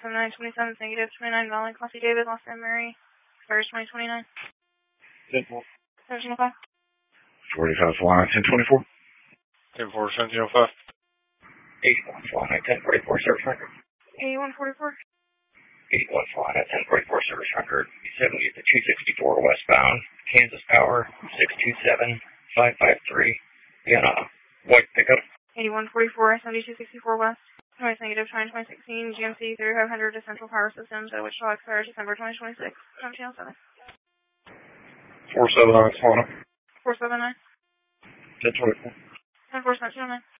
2927, negative 29, Valley, Classy David, Los San Mary, expires 2029. 10-4. 1705. 45 flying 1024. 10-4, 1705. 81 flying at 1044 service record. 8144. 81 flying at 1044 service record. 70 at the 264 westbound. Kansas Power 627553. In white pickup. 8144, 7264 west. Noise negative 2016, GMC 3500 to Central Power Systems, Wichita expires December 2026. 1707. 479, flying up. 479. 1024. 10-4, 1709.